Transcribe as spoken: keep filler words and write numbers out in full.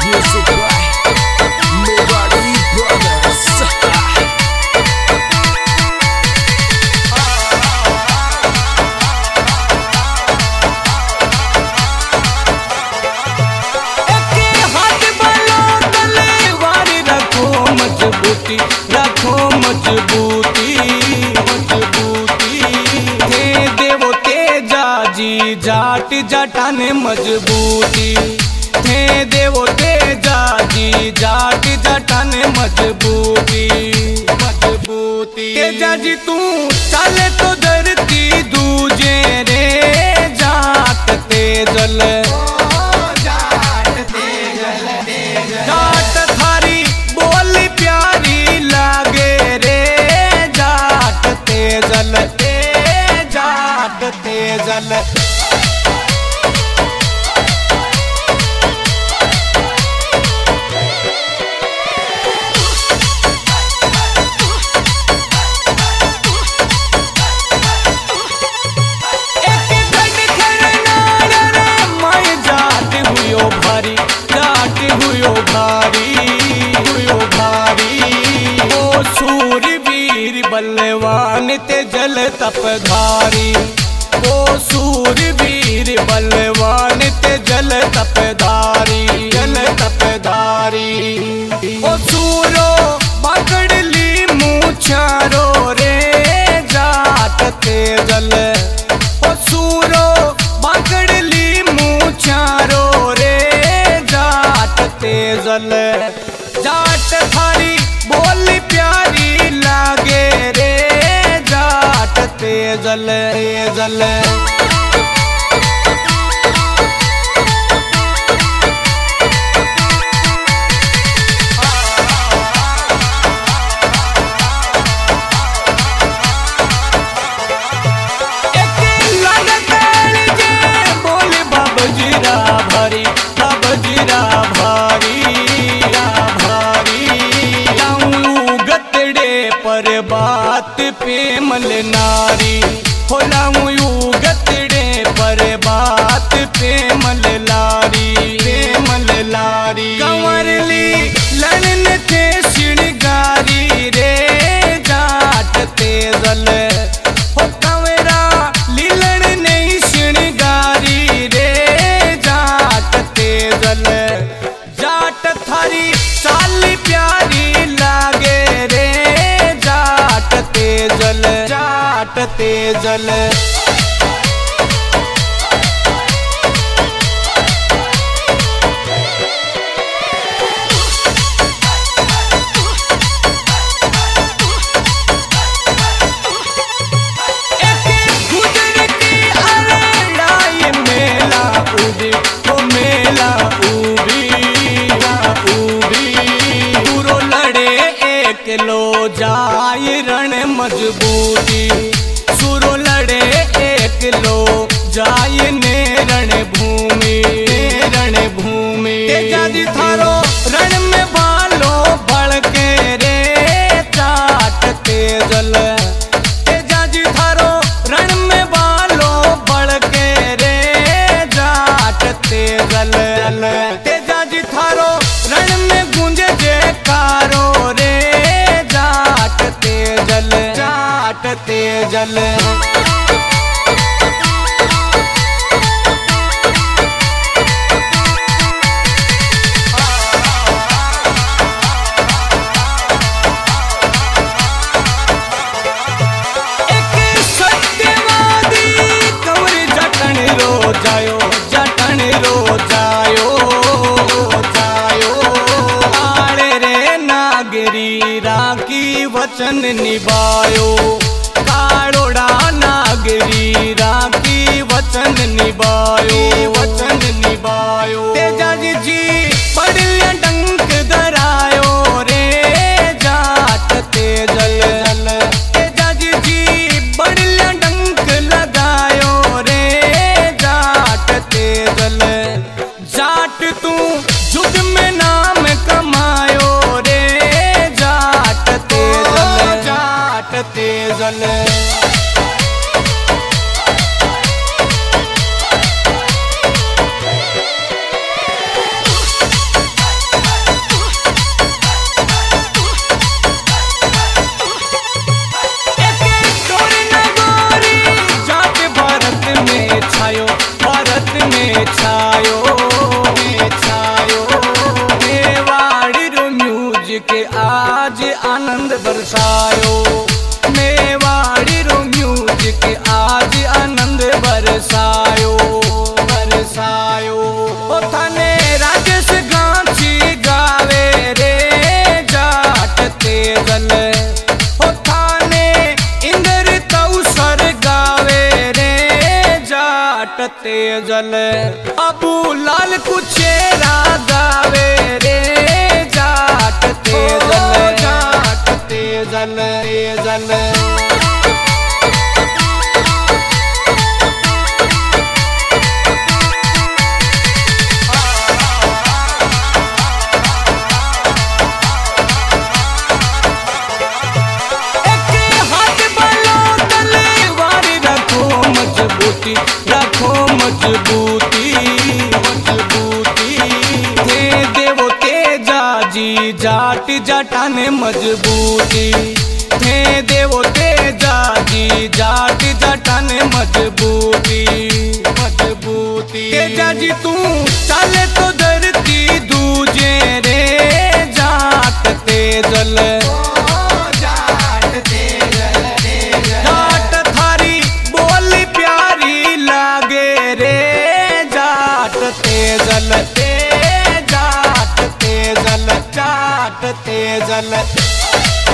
Music by Mewari Brothers. मजबूती रखो मजबूती मजबूती थे देवो तेजा जी जाट जटाने मजबूती थे देवो तेजा जी जाट जटाने मजबूती मजबूती तेजा जी तू चले तो धरती दूजे रे जाट तेजल जाट थारी बोली प्यारी लागे रे जाट तेजल ते जाट तेजल बलवान ते जल तपधारी वो सूरवीर बलवान ते जल तपधारी जल तपधारी ओ सूरो पकड़ ली मूछारो रे जाट ते जल ओ सूरो पकड़ ली मूछारो रे जाट ते जल जाट थारी बोली प्यारी लागे रे जाट तेजल तेजल बोली बाबजीरा भारी बाबजीरा भारी पर बात पे मल नारी होलाऊं गतड़े पर बात पे मल लारी पे मल लारी कंवर ली लड़न थे शिणगारी रे जाट तेजल हो कंवरा लीलन नहीं शिणगारी रे जाट तेजल जाट थारी साली प्यारी लागे रे जाट तेजल जाट तेजल लो जाए रण मजबूती सुरो लड़े एक लो जाए ने रण भूमि रण भूमि तेजा जी थारो रण में भालो भड़के रे जाट तेजल तेजा जी थारो रण में भालो भड़के रे जाट तेजल तेजा जी थारो रण में गूंजे जयकारो रे जाट तेजल जाट तेजल एक सत्यवादी कवर जटन रो जायो जटन रो जायो जायो आड़े रे नागरी राखी वचन निभायो काड़ोड़ा नागरी राखी वचन निभायो वचन निभायो तेजा जी जी पड़िया डंक धरायो रे जाट तेजल तेजा जी जी पड़िया डंक लगायो रे जाट तेजल जाट तू युद्ध में नाम कमायो रे जाट तेजल जाट तेजल आज आनंद बरसायो, मेवाड़ी रो म्यूजिक आज आनंद बरसायो बरसायो। ओ थाने राजेश गांची गावे रे जाट तेजल, ओ थाने इंद्र तौसर गावे रे जाट तेजल। अबू लाल कुचेरा गावे रे जाट तेजल जाट तेजल तेजल। रखो मजबूती मजबूती, थे देवो तेजा जी जाट जटाने मजबूती, थे देवो तेजा जी जाट जटाने मजबूती मजबूती। तेजा जी तू चले तो धरती दूजे रे जाट तेजल, तेजल ते जाट तेजल जाट तेजल।